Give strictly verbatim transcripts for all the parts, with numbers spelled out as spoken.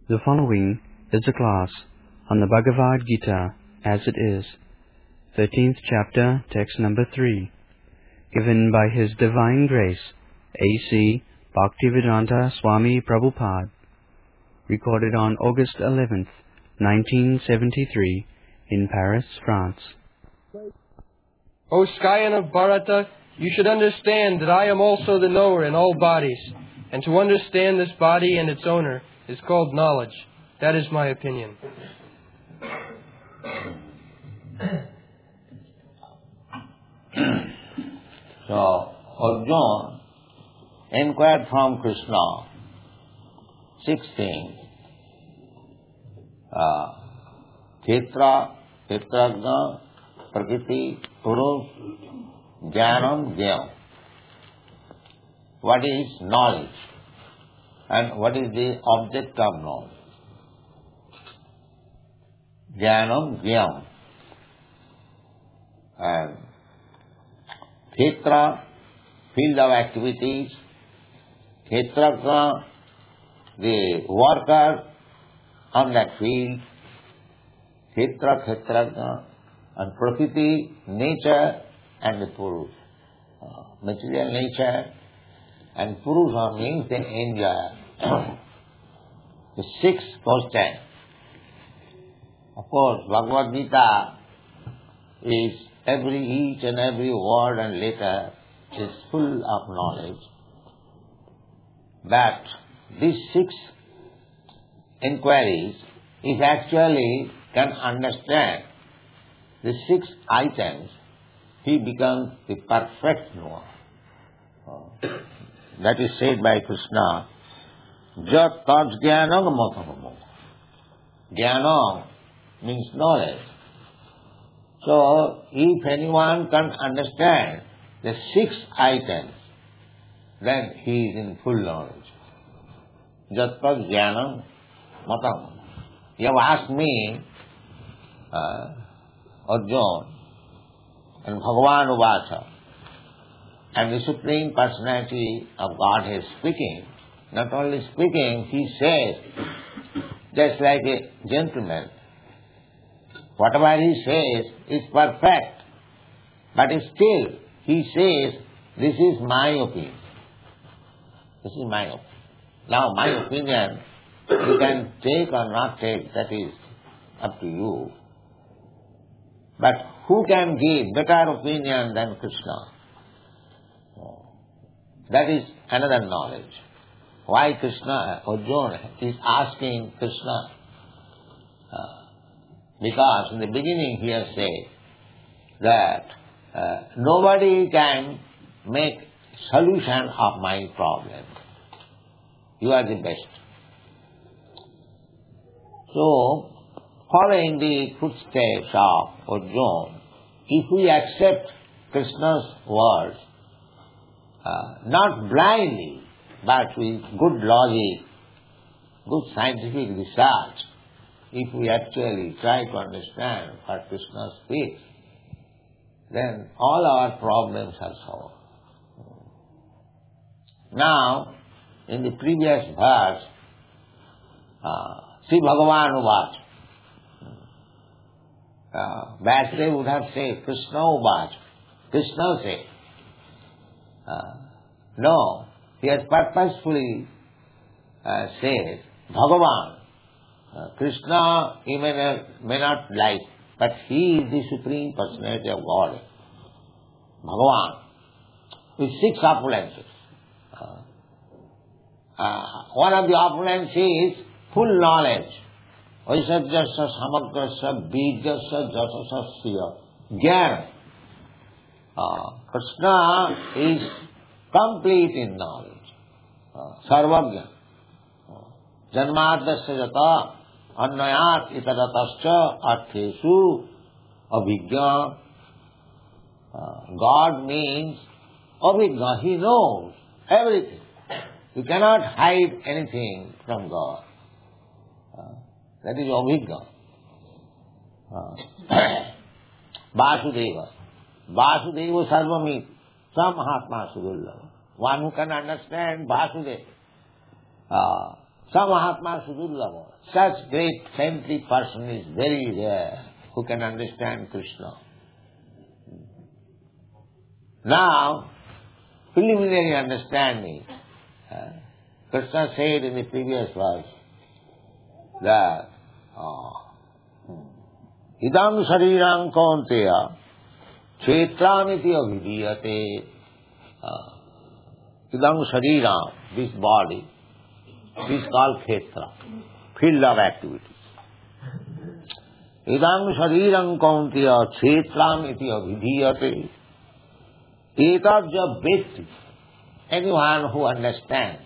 The following is a class on the Bhagavad Gita as it is, thirteenth chapter, text number three, given by His Divine Grace, A C Bhaktivedanta Swami Prabhupada, recorded on August eleventh, nineteen seventy-three, in Paris, France. O Skyan of Bharata, you should understand that I am also the knower in all bodies, and to understand this body and its owner is called knowledge. That is my opinion. So, Arjuna inquired from Krishna six things. Uh, Kshetra, Kshetrajna, Prakriti, Purus, Jnanam, Jnana. What is knowledge? And what is the object of knowledge? Jnanam, Jnana. And Kshetra, field of activities. Kshetrajna, the worker on that field. Kshetra, Kshetrajna. And Prakriti, nature, and the Purus, uh, material nature. And Purusha means the enjoyer. The sixth question. Of course, Bhagavad Gita is every, each and every word and letter is full of knowledge. But these six inquiries, if actually can understand the six items, he becomes the perfect knower. That is said by Krishna, Jat Tat Jnanam Matamamo. Jnana means knowledge. So, if anyone can understand the six items, then he is in full knowledge. Jat Tat Jnanam Matamamo. You have asked me, uh, Arjuna, and Bhagavan Uvacha, and the Supreme Personality of Godhead speaking. Not only speaking, he says, just like a gentleman, whatever he says is perfect, but still he says, this is my opinion. This is my opinion. Now my opinion, you can take or not take, that is up to you. But who can give better opinion than Krishna? That is another knowledge. Why Krishna, Arjuna is asking Krishna? Uh, because in the beginning he has said that uh, nobody can make solution of my problem. You are the best. So, following the footsteps of Arjuna, if we accept Krishna's words, uh, not blindly, but with good logic, good scientific research, if we actually try to understand what Krishna speaks, then all our problems are solved. Now, in the previous verse, uh, Sri Bhagavan Uvacha, Uh, Vasudev would have said, Krishna Uvacha. Krishna said. Uh, no, he has purposefully uh, said, Bhagavan. Uh, Krishna, he may not, may not like, but he is the Supreme Personality of God. Bhagavan. With six opulences. Uh, uh, one of the opulences is full knowledge. Vaisajyasya samagrasya bijasya jasasya jnana. Krishna is complete in knowledge. Sarvagya. Janmadasya jata annayat itadatasya artheshu abhigya. God means abhigya. He knows everything. You cannot hide anything from God. That is Abhigya. Uh, Vasudeva. Vasudeva Sarvamit. Samahatma Sudurlava. One who can understand Vasudeva. Uh, Some Mahatma Sudurlabha. Such great saintly person is very rare who can understand Krishna. Now, preliminary understanding. Uh, Krishna said in the previous verse that uh, idam sharirang kaunteya kshetramiti abhidiyate. Uh, idam shariram, this body, is called kshetra, field of activity. Idam sharirang kaunteya kshetramiti abhidiyate. Etadja bhakti, anyone who understands.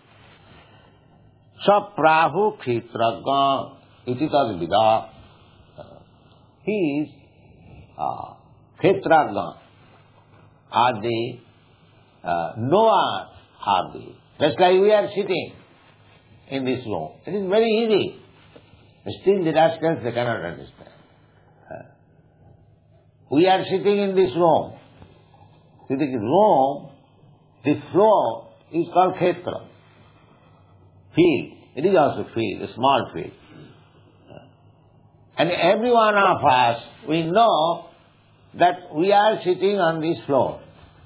Saprahu kshetraga iti tad vida. He is uh, kshetraga. Are they uh, knowers? Are they? Just like we are sitting in this room. It is very easy. Still the rascals, they cannot understand. Uh, we are sitting in this room. See, the room, the floor is called kshetra. Field. It is also field, a small field. And every one of us, we know that we are sitting on this floor.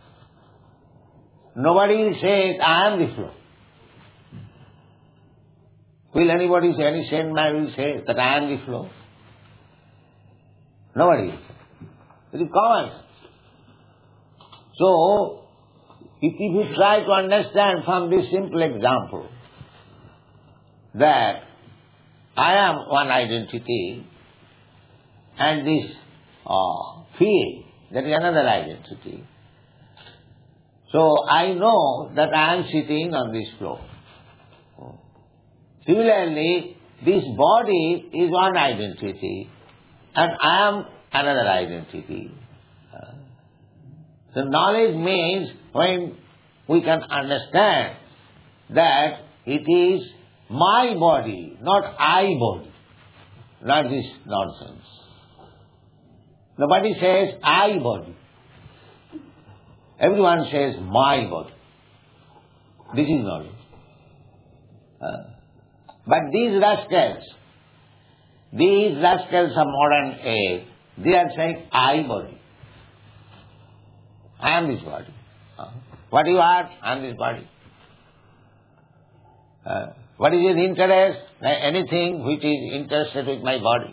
Nobody says, I am the floor. Will anybody say, any sane man will say that I am the floor? Nobody will say. It is common. So, if you try to understand from this simple example that I am one identity and this uh, field, that is another identity. So, I know that I am sitting on this floor. Similarly, this body is one identity and I am another identity. So knowledge means when we can understand that it is my body, not I body, not this nonsense. Nobody says I body. Everyone says my body. This is knowledge. Uh, but these rascals, these rascals of modern age, they are saying I body. I am this body. Uh, what you are? I am this body. Uh, what is his interest? Anything which is interested with my body.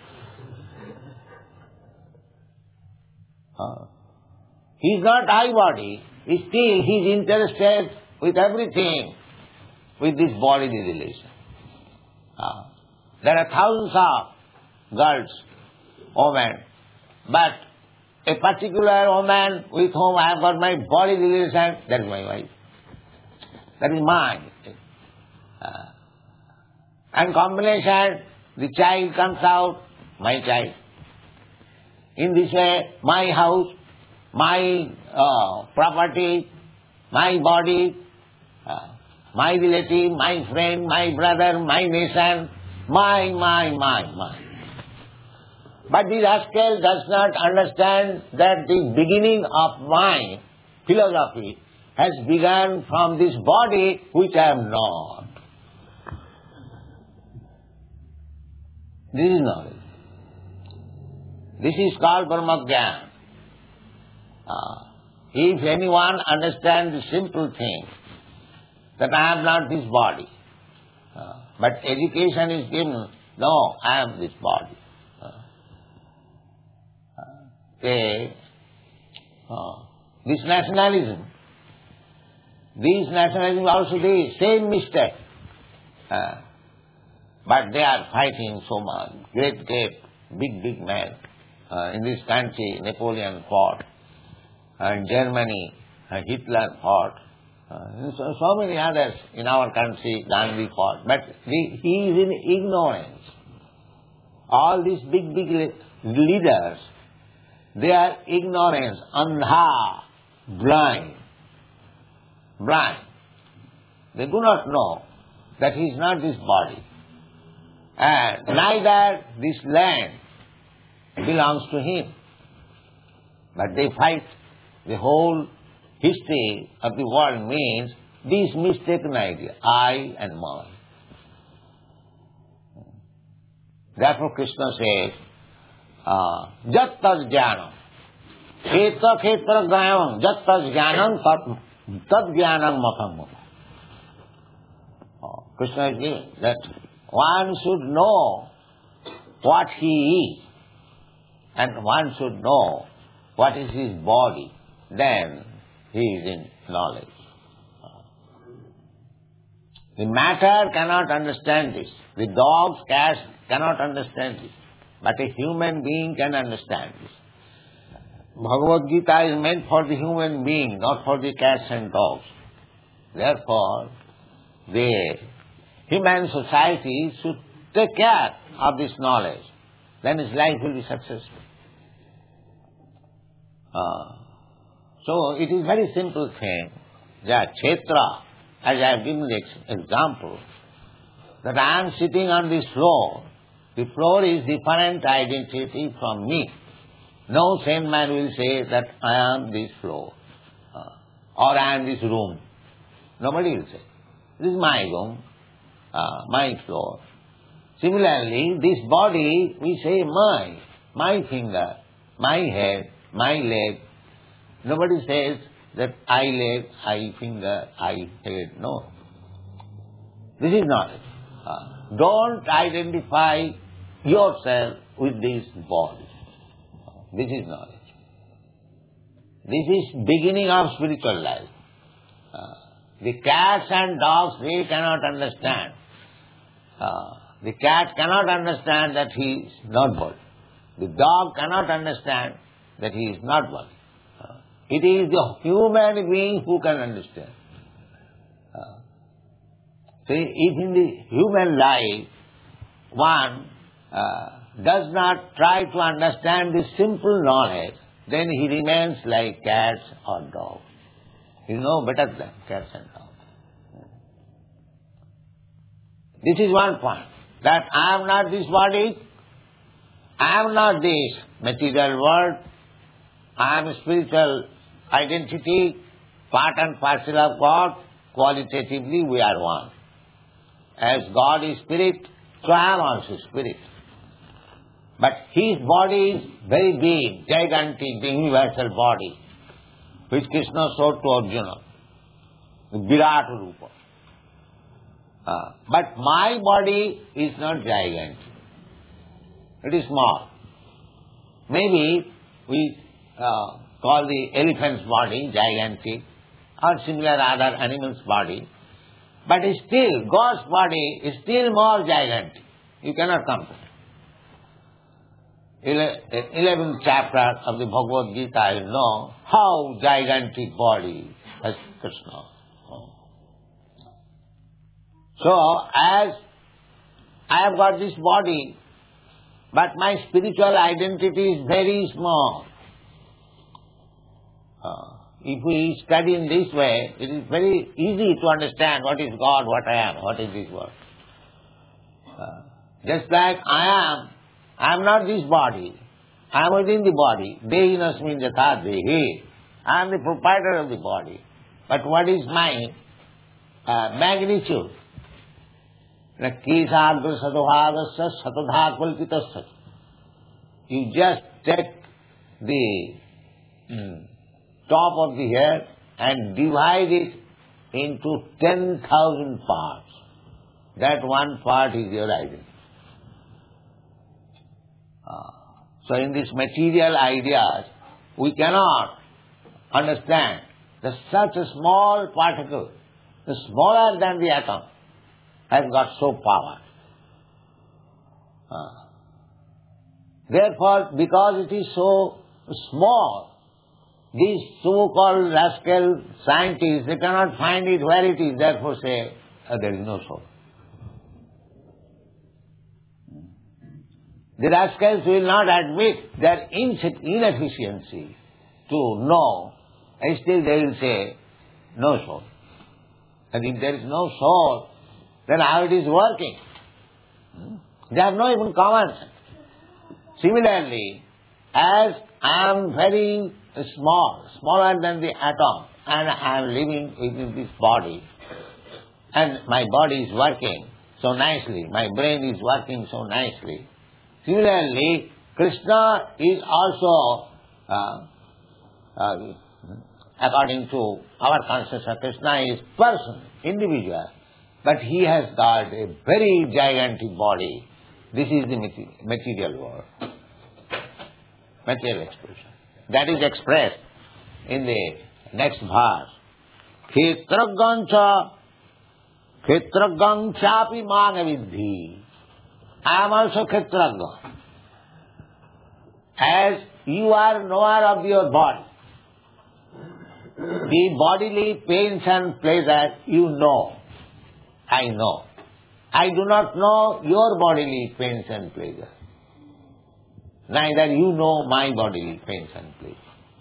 Uh, he is not I body. Still he is interested with everything with this bodily relation. Uh, there are thousands of girls, women, but a particular woman with whom I have got my body relation, that is my wife. That is mine. Uh, and combination, the child comes out, my child. In this way, my house, my uh, property, my body, uh, my relative, my friend, my brother, my nation, my, my, my, my. But the rascal does not understand that the beginning of my philosophy has begun from this body which I am not. This is knowledge. This is called Brahmagyan. Uh, if anyone understands the simple thing, that I am not this body, uh, but education is given, no, I am this body. They, uh, this nationalism, these nationalism also the same mistake. Uh, but they are fighting so much. Great, great, big, big men. Uh, in this country, Napoleon fought. And Germany, uh, Hitler fought. Uh, so, so many others in our country, Gandhi fought. But the, he is in ignorance. All these big, big leaders, they are ignorance, andha, blind, blind. They do not know that he is not this body. And neither this land belongs to him. But they fight. The whole history of the world means this mistaken idea, I and mine. Therefore Krishna says, Jat tad jnanam. Khetra khetra jnanam. Jat tad jnanam tad jnanam matam. Krishna is saying that one should know what he is, and one should know what is his body, then he is in knowledge. The matter cannot understand this. The dogs, cats cannot understand this. But a human being can understand this. Bhagavad Gita is meant for the human being, not for the cats and dogs. Therefore, the human society should take care of this knowledge. Then his life will be successful. Uh, so it is very simple thing that Kshetra, as I have given the ex- example, that I am sitting on this floor. The floor is different identity from me. No sane man will say that I am this floor uh, or I am this room. Nobody will say. This is my room, uh, my floor. Similarly, this body, we say my, my finger, my head, my leg. Nobody says that I leg, I finger, I head. No. This is knowledge. Uh, don't identify yourself with this body. This is knowledge. This is beginning of spiritual life. Uh, the cats and dogs, they cannot understand. Uh, the cat cannot understand that he is not body. The dog cannot understand that he is not body. Uh, it is the human being who can understand. Uh, so if in the human life one uh, does not try to understand this simple knowledge, then he remains like cats or dogs. You know better than cats and dogs. This is one point, that I am not this body, I am not this material world, I am a spiritual identity, part and parcel of God. Qualitatively we are one. As God is spirit, so I am also spirit. But his body is very big, gigantic, the universal body, which Krishna showed to Arjuna, the Virat Rupa. Uh, but my body is not gigantic. It is small. Maybe we uh, call the elephant's body gigantic, or similar other animals' body. But still, God's body is still more gigantic. You cannot compare. eleventh chapter of the Bhagavad Gita, you know how gigantic body has Krishna. So, as I have got this body, but my spiritual identity is very small. Uh, if we study in this way, it is very easy to understand what is God, what I am, what is this world. Uh, just like I am, I am not this body. I am within the body. Dehinasmin yatha dehi. I am the proprietor of the body. But what is my uh, magnitude? Kisagra sadhavadasya satadha kalpitasya. You just take the mm, top of the head and divide it into ten thousand parts. That one part is your identity. Uh, so in these material ideas, we cannot understand that such a small particle, the smaller than the atom, has got so power. Uh, therefore, because it is so small, these so-called rascal scientists, they cannot find it where it is, therefore say, oh, there is no soul. The rascals will not admit their inefficiency to know, and still they will say, no soul. And if there is no soul, then how it is working? They have no even common sense. Similarly, as I am very small, smaller than the atom, and I am living within this body, and my body is working so nicely, my brain is working so nicely, Similarly, Krishna is also, uh, uh, according to our consciousness, Krishna is person, individual, but he has got a very gigantic body. This is the material world, material expression. That is expressed in the next verse. Khetragancha, Khetraganchapi Magavidhi. I am also Khetragga. As you are knower of your body, the bodily pains and pleasure you know. I know. I do not know your bodily pains and pleasure. Neither you know my bodily pains and pleasure.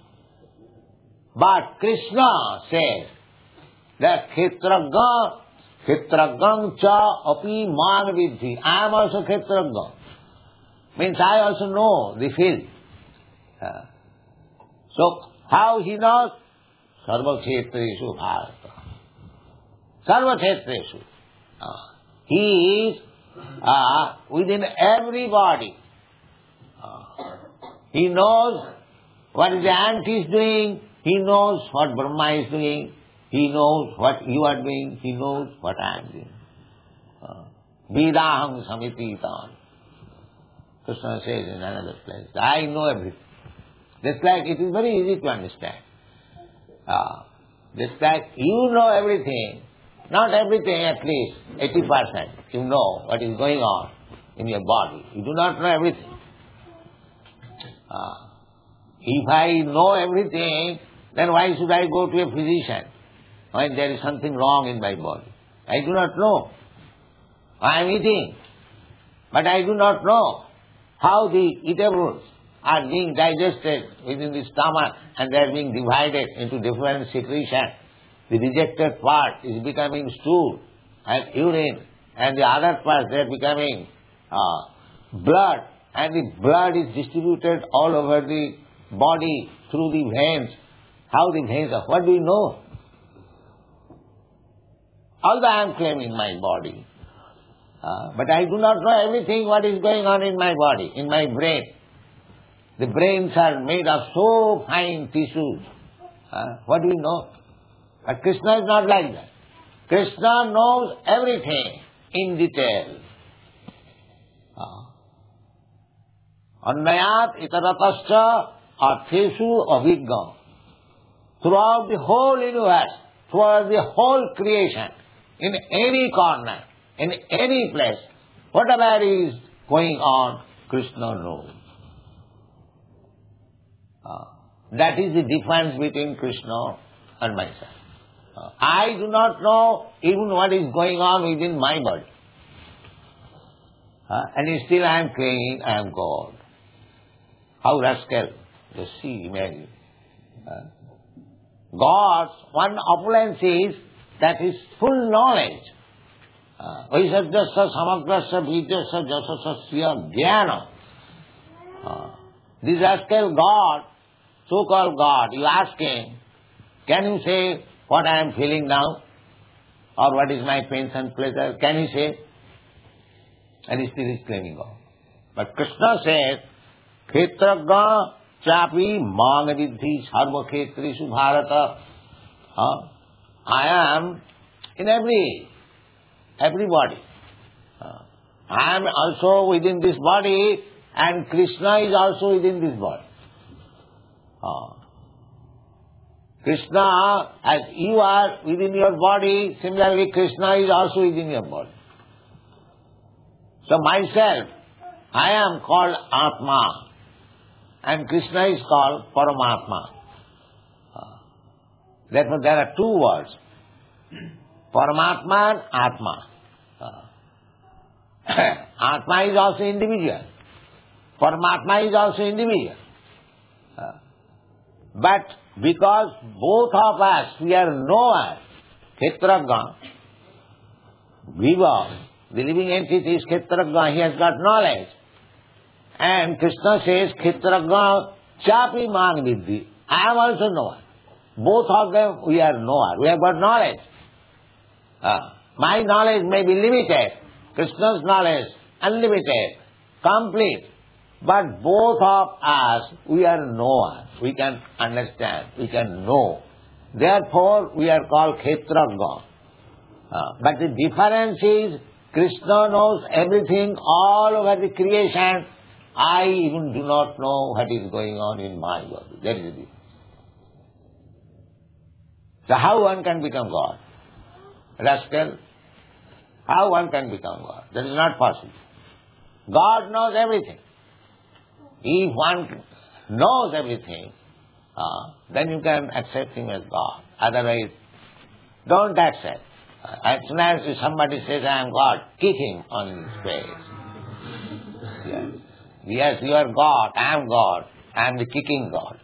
But Krishna says that Khetragga, Khetragam cha api man vidhi. I am also Khetragga. Means I also know the field. Uh, so, how he knows? Sarva Khetreshu Bharata. Sarva Khetreshu. Uh, he is uh, within everybody. Uh, he knows what the ant is doing. He knows what Brahma is doing. He knows what you are doing. He knows what I am doing. Vedaham samititan. Krishna says in another place, I know everything. Just like it is very easy to understand. Uh, just like you know everything, not everything, at least eighty percent, you know what is going on in your body. You do not know everything. Uh, if I know everything, then why should I go to a physician when there is something wrong in my body? I do not know. I am eating, but I do not know how the eatables are being digested within the stomach and they are being divided into different secretions. The rejected part is becoming stool and urine, and the other parts they are becoming uh, blood, and the blood is distributed all over the body through the veins. How the veins are? What do you know? Although I am claiming my body, uh, but I do not know everything what is going on in my body, in my brain. The brains are made of so fine tissues. Uh, what do you know? But Krishna is not like that. Krishna knows everything in detail. Annayat itaratascha artheshu avigga. Throughout the whole universe, throughout the whole creation, in any corner, in any place, whatever is going on, Krishna knows. Uh, that is the difference between Krishna and myself. Uh, I do not know even what is going on within my body. Uh, and still I am claiming I am God. How rascal. Just see, imagine. Uh, God's one opulence is that is full knowledge. Vaisajyasya samagrasya vidyasya jasasya jnana. This rascal God, so-called God, you ask him, can you say what I am feeling now? Or what is my pains and pleasure? Can he say? And he still is claiming God. But Krishna says, Khetragga chapi magavidhi sarva khetreshu bharata. Uh, I am in every, everybody. Uh, I am also within this body, and Krishna is also within this body. Uh, Krishna, as you are within your body, similarly Krishna is also within your body. So myself, I am called Atma, and Krishna is called Paramatma. Uh, therefore there are two words, Paramatma and Atma. Uh, Atma is also individual. Paramatma is also individual. Uh, but because both of us, we are knowers, Khetragga, Viva, the living entity is Khetragga, he has got knowledge. And Krishna says, Khetragga chapi man vidhi. I am also knower. Both of them, we are knower. We have got knowledge. Uh, my knowledge may be limited. Krishna's knowledge, unlimited, complete, But both of us, we are knowers. We can understand, we can know. Therefore, we are called Kshetragya. Uh, but the difference is, Krishna knows everything all over the creation. I even do not know what is going on in my body. That is the difference. So how one can become God? Rascal. How one can become God? That is not possible. God knows everything. If one knows everything, uh, then you can accept him as God. Otherwise, don't accept. Uh, as soon as somebody says, I am God, kick him on his face. Yes. Yes, you are God, I am God, I am the kicking God.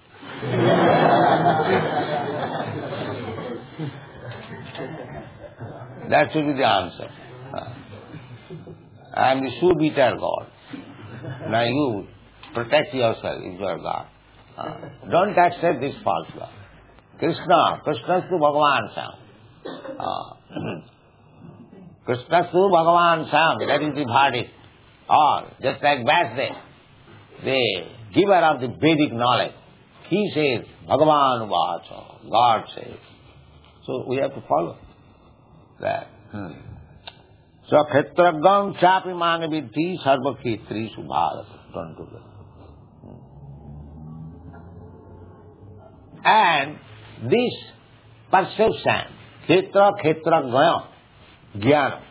That should be the answer. Uh, I am the shoe beater God. Now you protect yourself if you are God. Uh, don't accept this false God. Krishna, Krishnastu Bhagavan Sam. Uh, Krishnastu Bhagavan Sam, that is the body. Or, just like Vyasdev, the giver of the Vedic knowledge, he says, Bhagavan Vacha, God says. So we have to follow that. Hmm. So, Kshetragyam chapi manavidhi sarva khetri subharat. Don't do that. And this perception, Kshetra, Kshetragya, Jnana.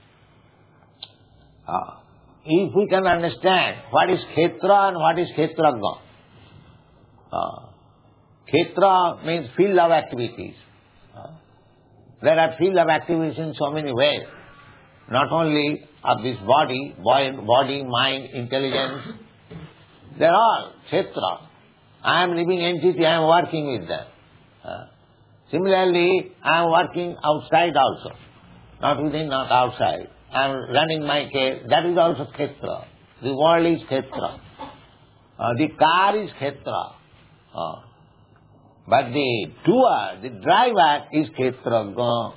Uh, if we can understand what is Kshetra and what is Kshetragya. Uh, Kshetra means field of activities. Uh, there are field of activities in so many ways. Not only of this body, body, mind, intelligence. They are all Kshetra. I am living entity, I am working with them. Uh, similarly, I am working outside also. Not within, not outside. I am running my case. That is also Kshetra. The world is Kshetra. Uh, the car is Kshetra. Uh, but the doer, the driver is Kshetragya.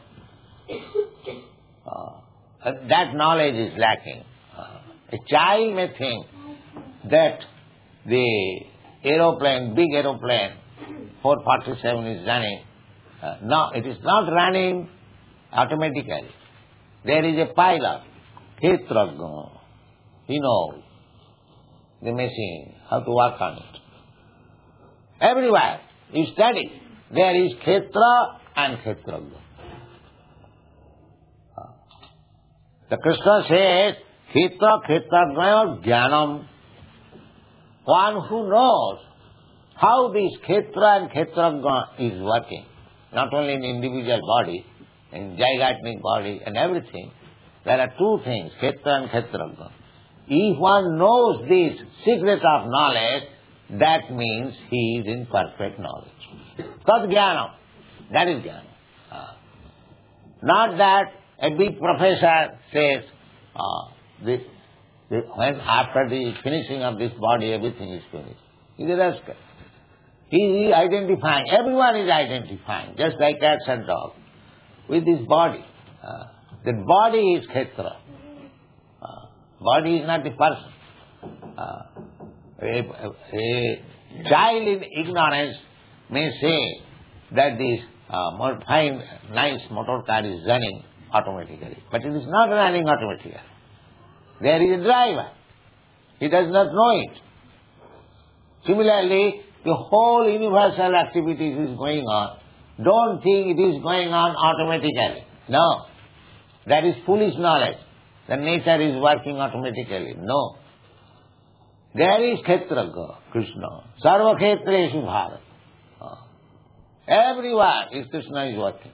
Uh, that knowledge is lacking. Uh, a child may think that the aeroplane, big aeroplane, four forty-seven is running. Uh, no, it is not running automatically. There is a pilot, Kshetragya. He knows the machine, how to work on it. Everywhere you study, there is Kshetra and Kshetragya. Uh, the Krishna says, Kshetra, Kshetragya, Jnanam. One who knows how this Kshetra and Kshetragya is working, not only in individual body, in gigantic body and everything. There are two things, Kshetra and Kshetragya. If one knows this secret of knowledge, that means he is in perfect knowledge. Tat Jnana, that is Jnana. Uh, not that a big professor says, uh, this, this, when after the finishing of this body, everything is finished. He is a rascal. He is identifying, everyone is identifying, just like cats and dogs, with this body. Uh, the body is Kshetra. Uh, body is not the person. Uh, a, a child in ignorance may say that this uh, fine, nice motor car is running automatically. But it is not running automatically. There is a driver. He does not know it. Similarly, the whole universal activities is going on. Don't think it is going on automatically. No. That is foolish knowledge. The nature is working automatically. No. There is Kshetragya, Krishna. Sarva Khetreshu Bharat. Everywhere is Krishna is working.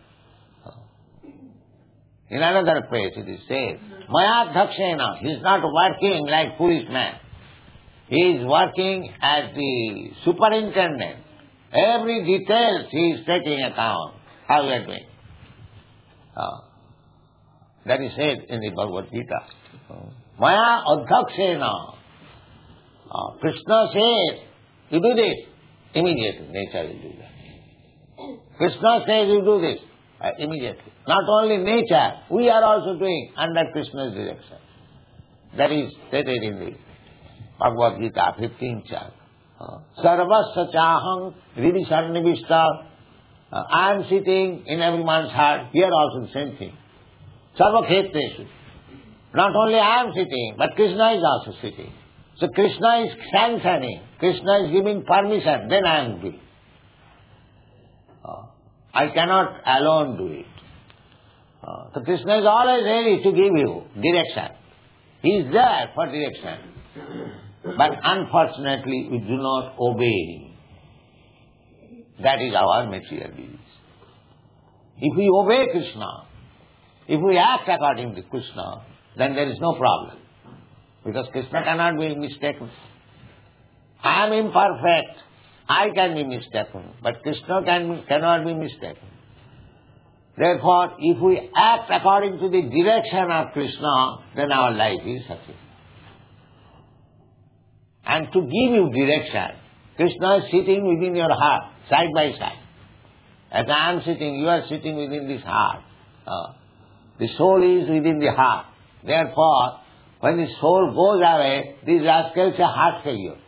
In another place it is said, Maya Dhakshena, he is not working like foolish man. He is working as the superintendent. Every detail he is taking account. How we are doing. Uh, that is said in the Bhagavad Gita. Maya Adhakshena. Uh, Krishna says, you do this. Immediately nature will do that. Krishna says you do this. Uh, immediately. Not only nature, we are also doing under Krishna's direction. That is stated in the Bhagavad Gita, fifteenth chapter. Sarvasya chaham hridhi sannivishta. I am sitting in everyone's heart. Here also the same thing. Sarva kheteshu. Not only I am sitting, but Krishna is also sitting. So Krishna is sanctioning. Krishna is giving permission. Then I am doing. Uh, I cannot alone do it. Uh, so Krishna is always ready to give you direction. He is there for direction. But unfortunately, we do not obey. That is our material disease. If we obey Krishna, if we act according to Krishna, then there is no problem. Because Krishna cannot be mistaken. I am imperfect. I can be mistaken. But Krishna can, cannot be mistaken. Therefore, if we act according to the direction of Krishna, then our life is successful. And to give you direction, Krishna is sitting within your heart, side by side. As I am sitting, you are sitting within this heart. Uh, the soul is within the heart. Therefore, when the soul goes away, these rascals are heart failure.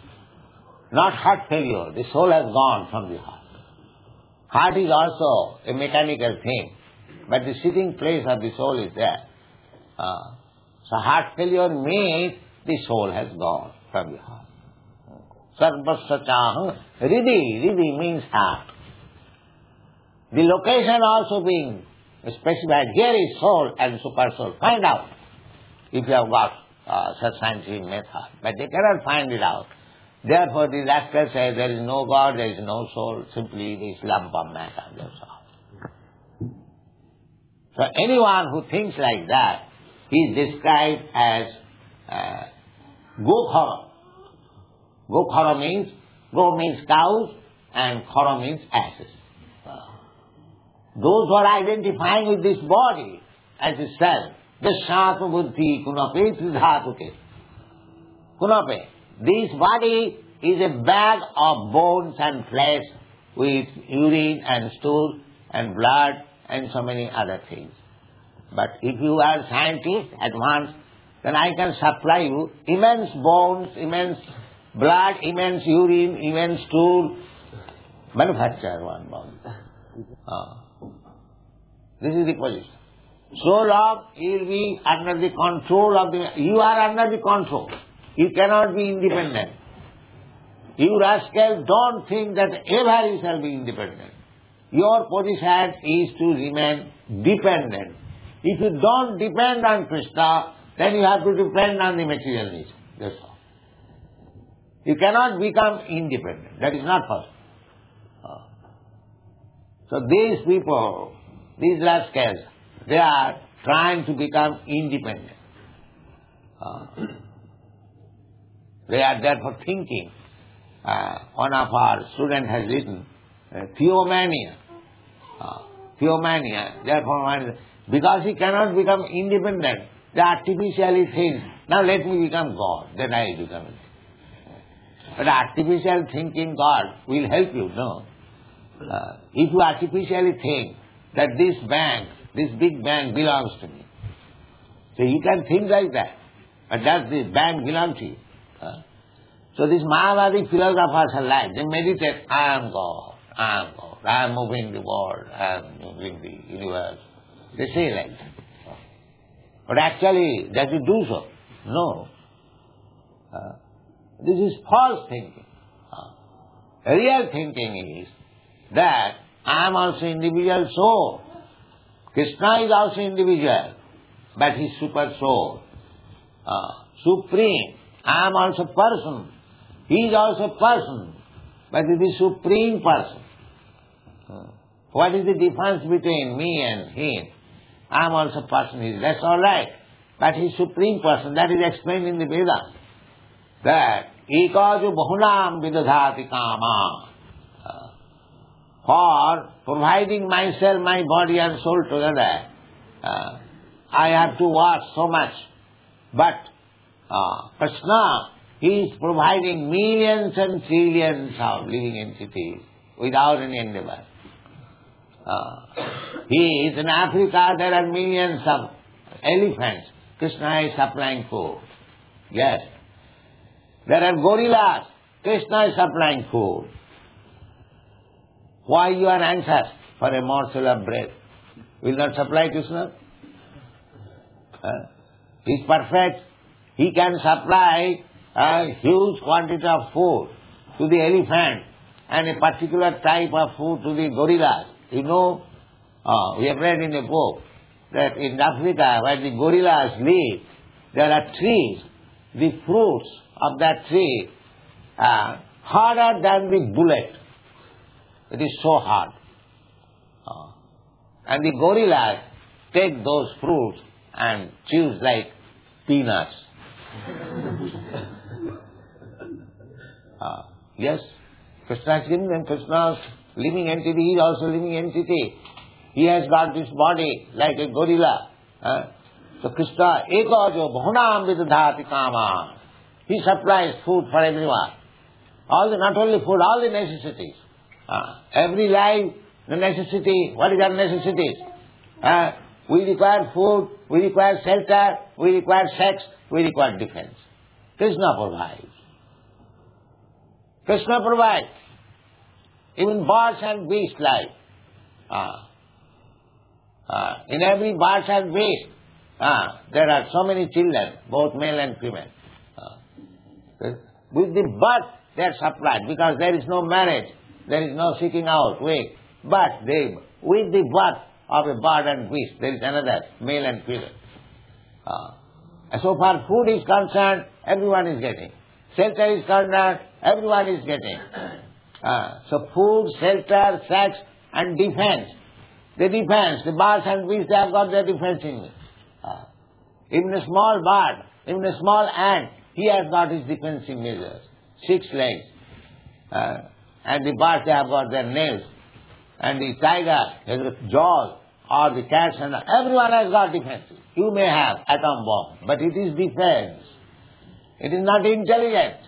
Not heart failure, the soul has gone from the heart. Heart is also a mechanical thing, but the sitting place of the soul is there. Uh, so heart failure means the soul has gone from the heart. Sarvasya Riddhi, Riddhi means heart. The location also being specified. Here is soul and super soul. Find out if you have got uh, such scientific method. But they cannot find it out. Therefore, the rascal says there is no God, there is no soul, simply this lump of matter. That's all. So anyone who thinks like that, he is described as uh, Gokhara. Gokhara means, Go means cows and Khara means asses. Those who are identifying with this body as a self, the Shatma Buddhi Kunape Tridhatuke. Kunape. This body is a bag of bones and flesh with urine and stool and blood and so many other things. But if you are scientist advanced, then I can supply you immense bones, immense blood, immense urine, immense stool. Manufacture one bone. Uh, this is the position. So long you will be under the control of the... You are under the control. You cannot be independent. You rascal don't think that ever you shall be independent. Your position is to remain dependent. If you don't depend on Krishna, then you have to depend on the material nature. That's all. You cannot become independent. That is not possible. Uh. So these people, these rascals, they are trying to become independent. Uh. They are therefore thinking. Uh, one of our students has written, uh, theomania. Uh, theomania. Therefore, because he cannot become independent, they artificially think, now let me become God, then I will become it. But artificial thinking God will help you, no. Uh, if you artificially think that this bank, this big bank belongs to me, so you can think like that. But does this bank belong to you? Uh, so these Mayavadi philosophers are like, they meditate, I am God, I am God, I am moving the world, I am moving the universe. They say like that. But actually, does it do so? No. Uh, this is false thinking. Uh, real thinking is that I am also individual soul. Krishna is also individual, but he is super soul. Uh, supreme. I am also person. He is also person, but it is supreme person. Uh, what is the difference between me and him? I am also person. That's all right. But he is supreme person. That is explained in the Vedas. That ekaju bahunam vidadhati kama. Uh, for providing myself, my body and soul together, uh, I have to work so much. But uh, Krishna, he is providing millions and trillions of living entities without any endeavor. Uh, he is in Africa, there are millions of elephants. Krishna is supplying food. Yes. There are gorillas. Krishna is supplying food. Why you are anxious for a morsel of bread? Will not supply Krishna? Uh, he is perfect. He can supply a huge quantity of food to the elephant and a particular type of food to the gorillas. You know, uh, we have read in a book that in Africa where the gorillas live, there are trees. The fruits of that tree are harder than the bullet. It is so hard. Uh, and the gorillas take those fruits and chew like peanuts. uh, yes, Krishna is giving them. Krishna is living entity. He is also living entity. He has got this body like a gorilla. Uh, so Krishna, eko jo bhunam vidadhati kama. He supplies food for everyone. All the, not only food, all the necessities. Uh, every life, the necessity, what is our necessities? Uh, we require food, we require shelter, we require sex, we require defense. Krishna provides. Krishna provides. Even birds and beasts life. Uh, uh, in every bird and beast, uh, there are so many children, both male and female. Uh, with the birth, they are supplied because there is no marriage, there is no seeking out way. But they, with the birth of a bird and beast, there is another, male and female. Uh, so far food is concerned, everyone is getting. Shelter is concerned, everyone is getting. Uh, so food, shelter, sex and defense. The defense, the birds and beasts, they have got their defense in it. Uh, even a small bird, even a small ant, he has got his defensive measures. Six legs. Uh, and the birds, they have got their nails. And the tiger has got jaws, or the cats, and everyone has got defenses. You may have atom bomb, but it is defense. It is not intelligent.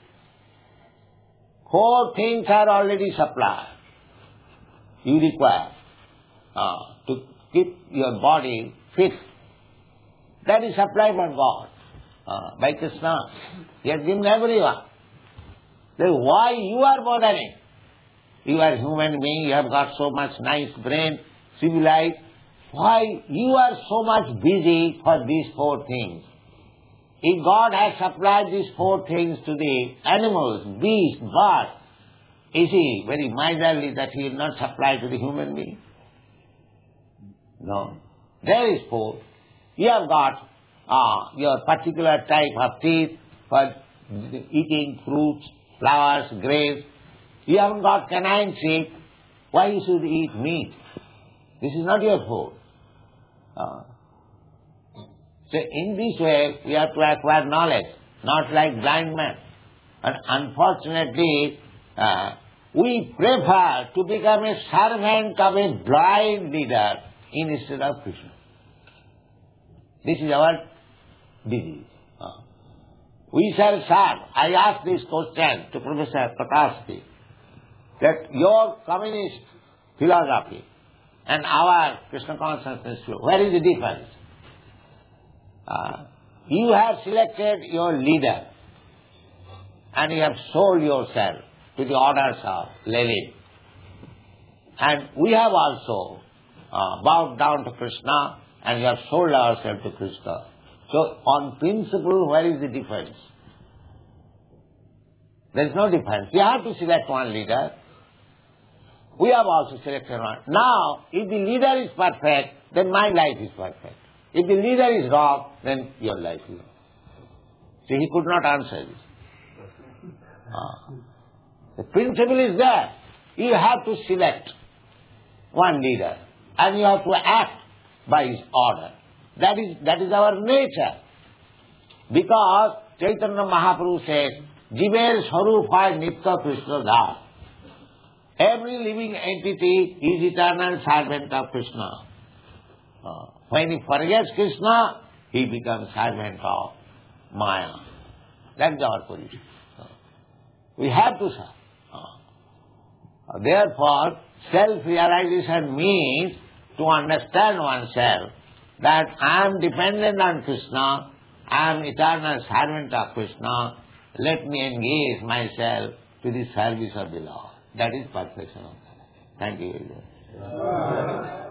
Four things are already supplied. You require uh, to keep your body fit. That is supplied by God, uh, by Krishna. He has given everyone. Then why you are bothering? You are a human being, you have got so much nice brain, civilized. Why you are so much busy for these four things? If God has supplied these four things to the animals, beasts, birds, is He very miserly that He will not supply to the human being? No. There is food. You have got uh, your particular type of teeth for eating fruits, flowers, grapes. You haven't got canine teeth. Why you should eat meat? This is not your food. Uh, so in this way, we have to acquire knowledge, not like blind men. And unfortunately, uh, we prefer to become a servant of a blind leader instead of Krishna. This is our disease. Uh, we shall serve. I asked this question to Professor Prakashji, that your communist philosophy and our Krishna consciousness, where is the difference? Uh, you have selected your leader and you have sold yourself to the orders of Lenin. And we have also uh, bowed down to Krishna and we have sold ourselves to Krishna. So on principle, where is the difference? There is no difference. You have to select one leader. We have also selected one. Now, if the leader is perfect, then my life is perfect. If the leader is wrong, then your life is wrong. See, he could not answer this. Ah. The principle is there. You have to select one leader and you have to act by his order. That is, that is our nature. Because Chaitanya Mahaprabhu says, Jiver Swarupa Nitya Krishna Das. Every living entity is eternal servant of Krishna. Uh, when he forgets Krishna, he becomes servant of Maya. That is our position. Uh, we have to serve. Uh, therefore, self-realization means to understand oneself that I am dependent on Krishna, I am eternal servant of Krishna, let me engage myself to the service of the Lord. That is perfection of Bhakti. Thank you very much.